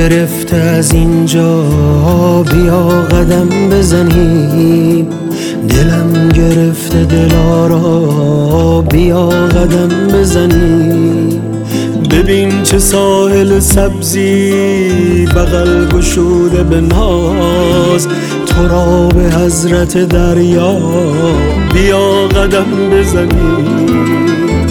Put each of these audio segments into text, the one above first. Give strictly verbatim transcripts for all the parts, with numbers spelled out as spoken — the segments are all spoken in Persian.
گرفته از اینجا بیا قدم بزنیم، دلم گرفته دلارا بیا قدم بزنیم. ببین چه ساحل سبزی بغل گشوده به ناز، تو را به حضرت دریا بیا قدم بزنیم.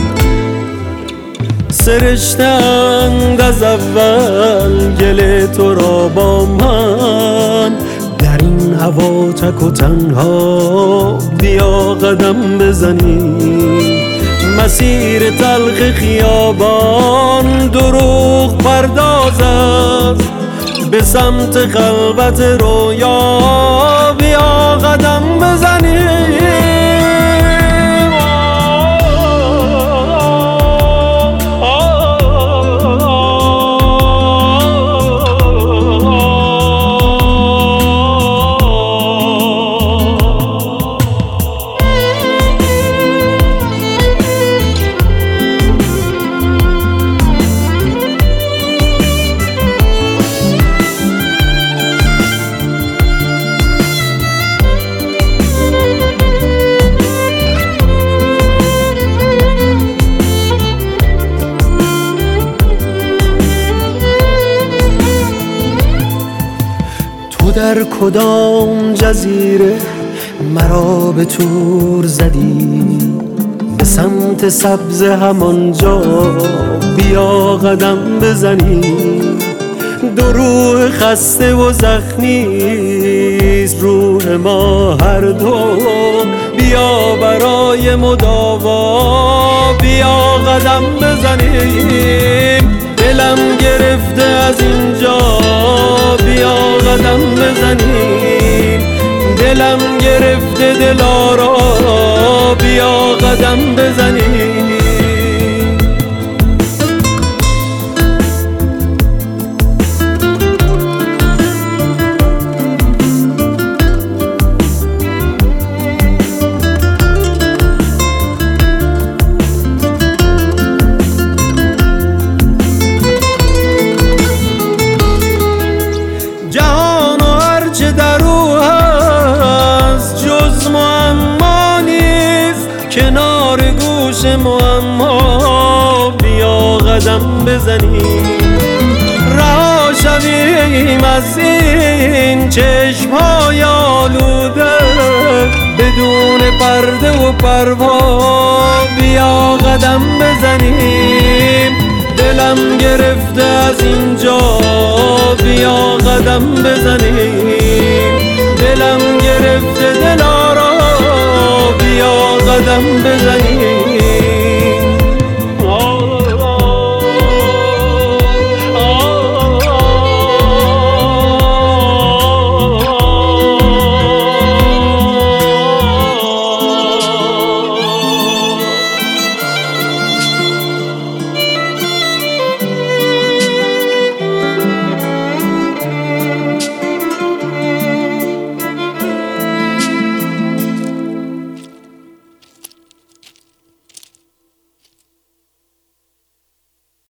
سرشتند از اول گل تو را با من، در این هوا تک و تنها بیا قدم بزنیم. مسیر تلخ خیابان دروغ پرداز است، به سمت خلوت رویا بیا قدم بزنیم. تو در کدام جزیره مرا به تور زدی، به سمت سبز همانجا بیا قدم بزنی. دو روح خسته و زخمیست روح ما هر دو، بیا برای مداوا بیا قدم بزنیم. دلم گرفته از اینجا بیا قدم بزنیم، دلم گرفته دلارا بیا قدم بزنیم. کنار گوش معما بیا قدم بزنیم. رها شویم از این چشم‌های آلوده، بدون پرده و پروا بیا قدم بزنیم. دلم گرفته از اینجا بیا قدم بزنیم، دلم گرفته دلارا بیا قدم بزنیم.